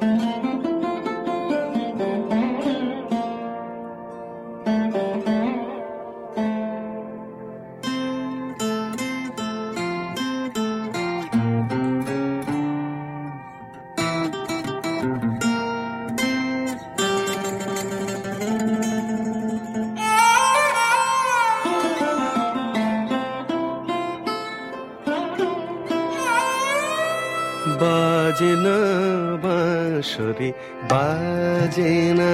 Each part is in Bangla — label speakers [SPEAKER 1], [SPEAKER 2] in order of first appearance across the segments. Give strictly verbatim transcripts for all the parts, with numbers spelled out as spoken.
[SPEAKER 1] বাজে না বাঁশরি বাজে না,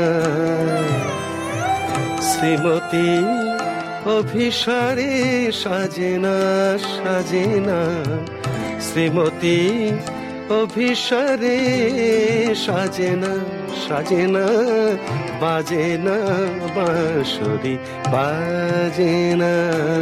[SPEAKER 1] শ্রীমতী অভিসারে সাজে না সাজে না, শ্রীমতী অভিসারে সাজে না সাজে না, বাজে না বাঁশরি বাজে না।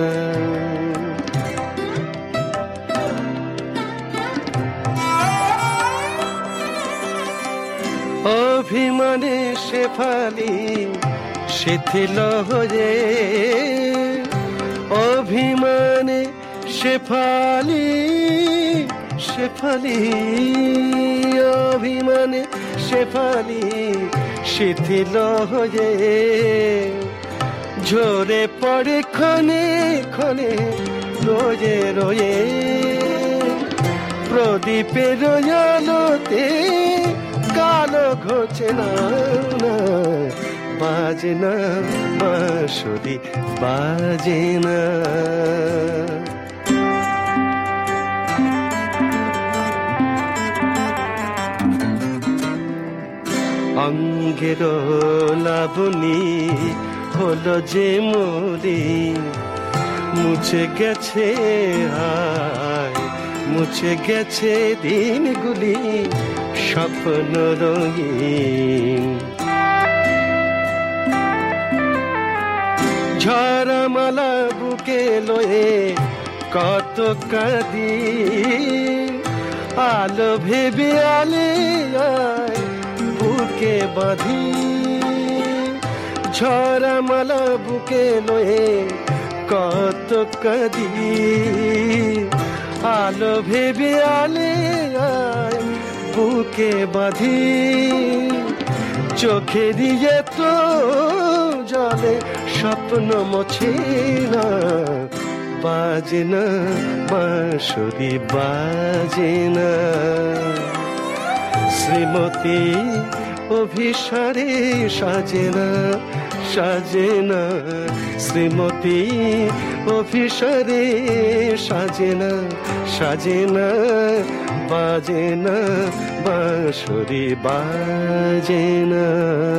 [SPEAKER 1] অভিমানে শেফালি শিথিল হয়ে, অভিমানে শেফালি শেফালি অভিমানে শেফালি শিথিল হয়ে, ঝরে পড়ে ক্ষণে ক্ষণে রোয়ে রোয়ে, প্রদীপের আলোতে কালো ঘোচে না, বাজে না বাঁশরি বাজে না। অঙ্গের লাবণী হলো যে মরি, মুছে গেছে হায় মুছে গেছে দিনগুলি স্বপ্ন রঙিন। ঝরামালা বুকে লয়ে কত কাঁদি, আলো ভেবে আলে আয় বুকে বাঁধি, ঝরামালা বুকে লয়ে কত কাঁদি, আলো ভেবে আলে আয় বুকে বাঁধি, চোখে দিয়ে তো জলে স্বপ্ন মোছে না, বাজে না বাঁশরি বাজে না, শ্রীমতী অভিসারে সাজে না সাজে না, শ্রীমতী অভিসারে সাজে না সাজে না, বাজে না বাঁশরি বাজে না।